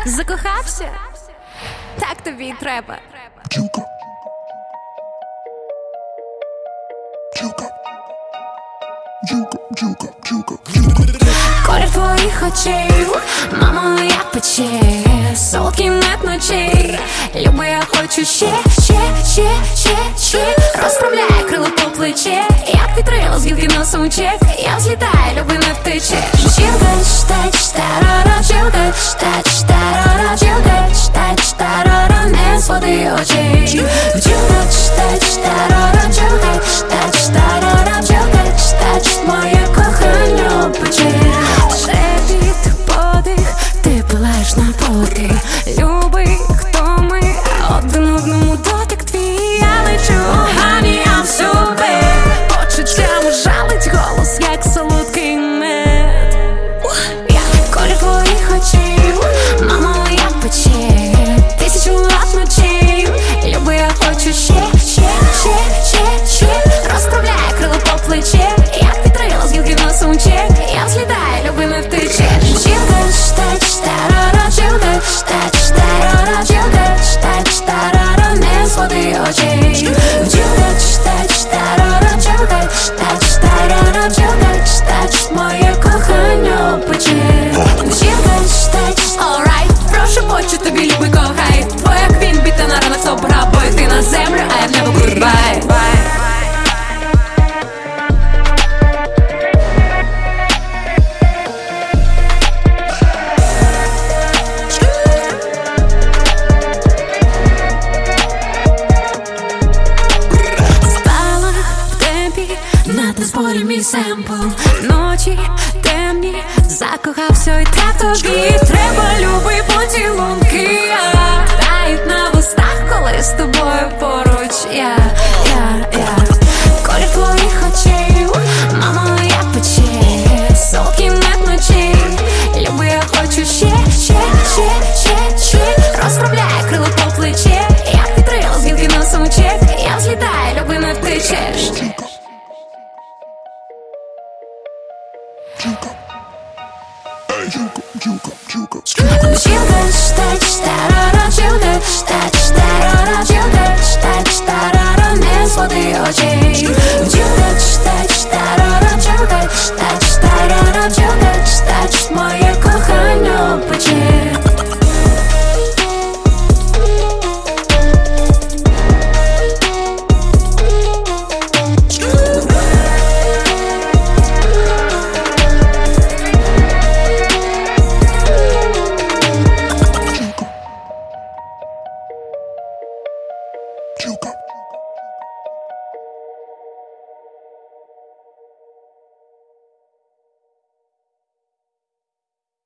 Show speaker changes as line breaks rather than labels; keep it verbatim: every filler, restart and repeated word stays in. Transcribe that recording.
Закохався? Так тобі й треба.
Бджілка. Бджілка. Бджілка, бджілка, бджілка, бджілка.
Колір твоїх очей, мамо, як пече, солодкий мед ночей. Люби, я хочу ще, ще, ще, ще, ще. Розправляє крило по плече, як вітрило з гілки на сумчек. Я взлітаю, люби, не втечеш. Бджілка, чтач, тарара, бджілка, чтач, тарара, бджілка, чтач, тарара, не зводи очей. Бджілка, чтач, тарара, бджілка, чтач, тарара, бджілка, чтач, моє кохання пече. Шепіт, подих, ти пилаєш на поки. Любий, хто ми, один одному дотик твій. Я лечу, гані, я всюди. Почуттям жалить голос, як солодкий мед. Я колір твоїх очей, мамо, як пече, тисячу лат ночей. Люби, я хочу ще, ще, ще, ще, ще. Розправляє крило по плече, як вітрило з гілки на сумчек. Я взлітаю, люби, не втечеш. Бджілка, чтач, тарара, бджілка, чтач, тарара, бджілка, чтач, тарара, не зводи очей. Бджілка, чтач, тарара, бджілка, чтач, тарара, бджілка, чтач, моє кохання пече. Бджілка, чтач, alright, прошу почу тобі, люби, кохай. Твоя квін, біта на ранок, собра, бо йти на землю, а я в небо, goodbye. На танцполі мій семпл, ночі темні, закохався і так тобі. Треба, любий, поцілунки, тають на вустах, коли з тобою поруч я, я, я. Колір твоїх очей, мамо, як пече, солодкий мед ночей. Люби, я хочу ще, ще, ще, ще, ще. Розправляє крило по плече, як вітрило з гілки на сумчек. Я взлітаю, люби, не втечеш.
Бджілка. Бджілка, бджілка, бджілка.
Бджілка, чтач, тарара, бджілка, чтач, тарара, бджілка, чтач, тарара, не зводи очей. Бджілка, чтач,